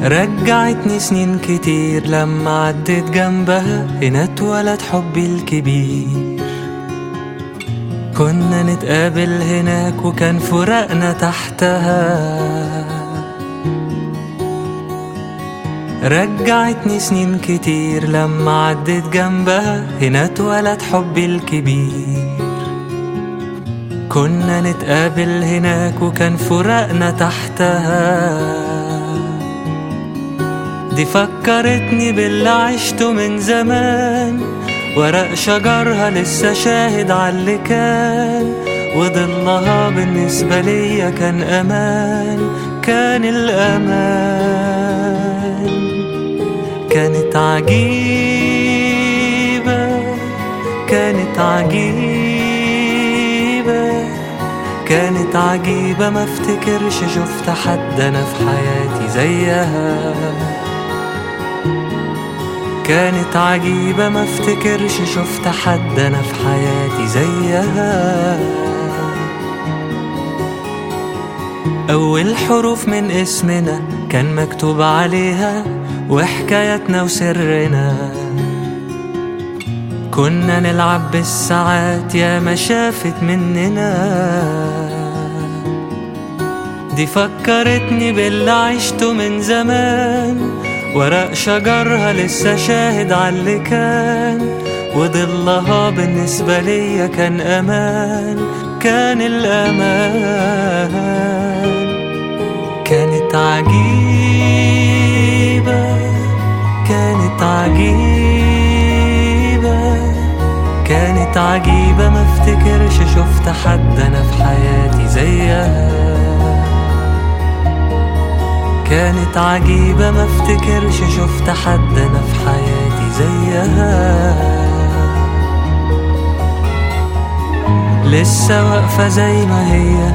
رجعتني سنين كتير لما عديت جنبها، هنا اتولد حبي الكبير. كنا نتقابل هناك وكان فراقنا تحتها. رجعتني سنين كتير لما عديت جنبها، هنا اتولد حبي الكبير. كنا نتقابل هناك وكان فراقنا تحتها. دي فكرتني باللي عشته من زمان، ورق شجرها لسه شاهد عاللي كان، وضلها بالنسبة ليا كان أمان، كان الأمان. كانت عجيبة، كانت عجيبة، كانت عجيبة، ما افتكرش شفت حد أنا في حياتي زيها. كانت عجيبة، ما افتكرش شفت حد أنا في حياتي زيها. أول حروف من اسمنا كان مكتوب عليها، وحكاياتنا وسرنا. كنا نلعب بالساعات، يا ما شافت مننا. دي فكرتني باللي عشته من زمان، ورق شجرها لسه شاهد عاللي كان، وضلها بالنسبة ليا كان أمان، كان الأمان. كانت عجيبة، كانت عجيبة، كانت عجيبة، ما افتكرش شفت حد أنا في حياتي زيها. كانت عجيبة، ما افتكرش شفت حد أنا في حياتي زيها. لسه واقفة زي ما هي،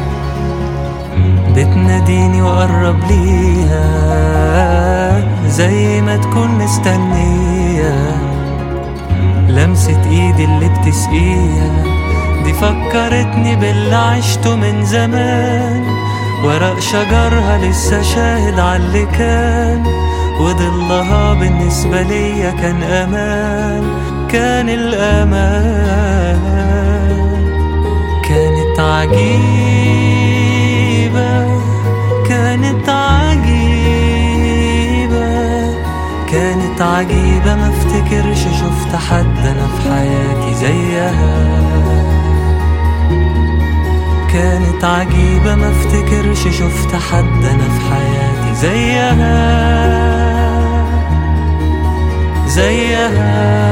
بتناديني وقرب ليها، زي ما تكون مستنية لمسة ايدي اللي بتسقيها. دي فكرتني باللي عشته من زمان، ورق شجرها لسه شاهد عاللي كان، وضلها بالنسبة ليا كان أمان، كان الأمان. كانت عجيبة، كانت عجيبة، كانت عجيبة، ما افتكرش شفت حد أنا في حياتي زيها. كانت عجيبة، ما افتكرش شفت حد أنا في حياتي زيها، زيها.